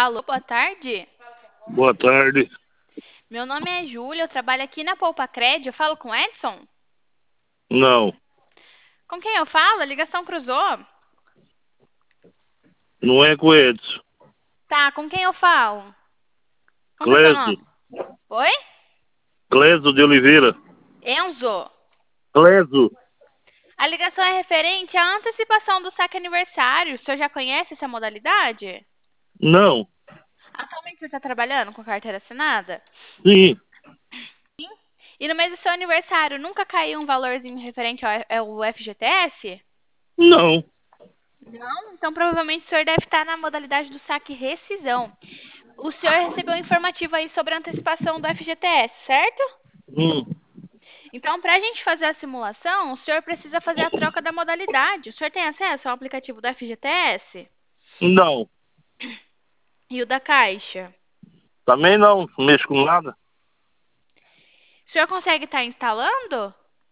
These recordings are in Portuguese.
Alô, boa tarde. Boa tarde. Meu nome é Júlia, eu trabalho aqui na Poupa Cred. Eu falo com o Edson? Não, Com quem eu falo? A ligação cruzou. não é com Edson. Tá, com quem eu falo? Como que é seu Cleso. nome? Oi? Cleso de Oliveira. Enzo. Cleso. A ligação é referente à antecipação do saque aniversário. O senhor já conhece essa modalidade? Não. Atualmente você está trabalhando com carteira assinada? Sim. E no mês do seu aniversário, nunca caiu um valorzinho referente ao FGTS? Não. Não? Então provavelmente o senhor deve estar na modalidade do saque rescisão. O senhor recebeu um informativo aí sobre a antecipação do FGTS, certo? Hum. Então, para a gente fazer a simulação, o senhor precisa fazer a troca da modalidade. O senhor tem acesso ao aplicativo do FGTS Não. e o da Caixa? Também não. Não mexo com nada. O senhor consegue estar instalando?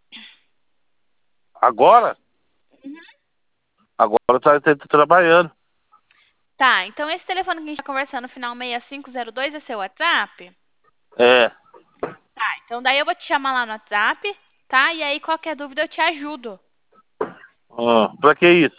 Agora? Agora tá trabalhando. Tá, então esse telefone que a gente está conversando, final 6502, é seu WhatsApp? É. Tá, então daí eu vou te chamar lá no WhatsApp, tá? E aí qualquer dúvida eu te ajudo. Pra que isso?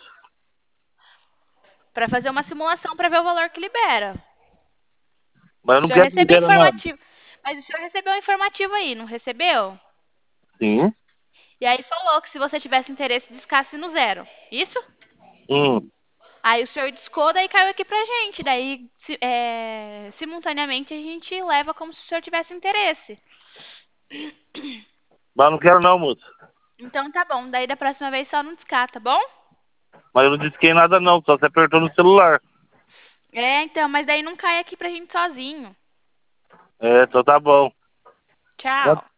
Para fazer uma simulação para ver o valor que libera. Mas eu O não senhor quero que recebeu libera nada. informativo. Mas o senhor recebeu um informativo aí, não recebeu? Sim. E aí falou que se você tivesse interesse, descasse no zero. Isso? Hum. Aí o senhor discou, daí caiu aqui pra gente. Daí, simultaneamente, a gente leva como se o senhor tivesse interesse. Mas eu não quero não, moça. Então tá bom, daí da próxima vez só não descar, tá bom? Mas eu não disquei nada não. Só você apertou no celular. É, então, mas daí não cai aqui pra gente sozinho. É, então tá bom. Tchau.